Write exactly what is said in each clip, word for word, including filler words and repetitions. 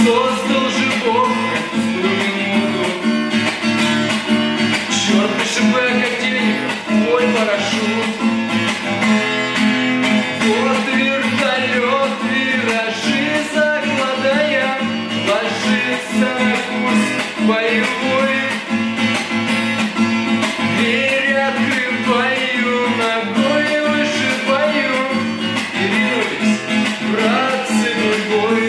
создал же Бог пустую минуту. Черт пришибая котельник, твой парашют. Вот вертолет, виражи закладая, ложится на курс боевой. Дверь открываю, ногой вышибаю, и ринулись братцы гурьбой.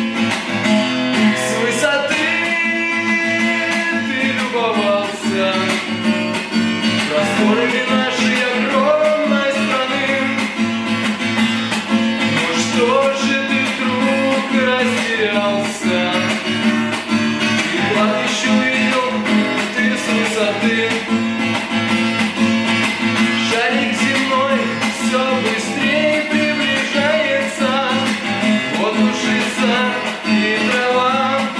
С высоты ты любовался просторами нашей огромной страны. Ну что же ты вдруг растерялся? И кладбище увидел ты с высоты. Шарик земной все быстрее приближается. Вот ушица и трава.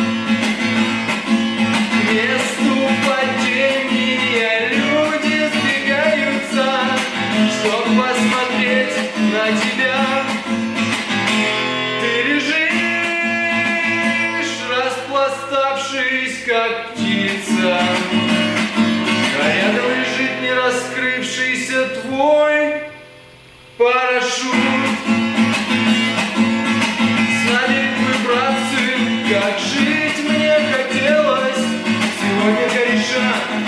К месту падения люди сбегаются, чтоб посмотреть на тебя. Ты лежишь, распластавшись, как птица, а рядом лежит не раскрывшийся твой парашют. Знали бы вы, братцы, как жить мне хотелось. Сегодня кореша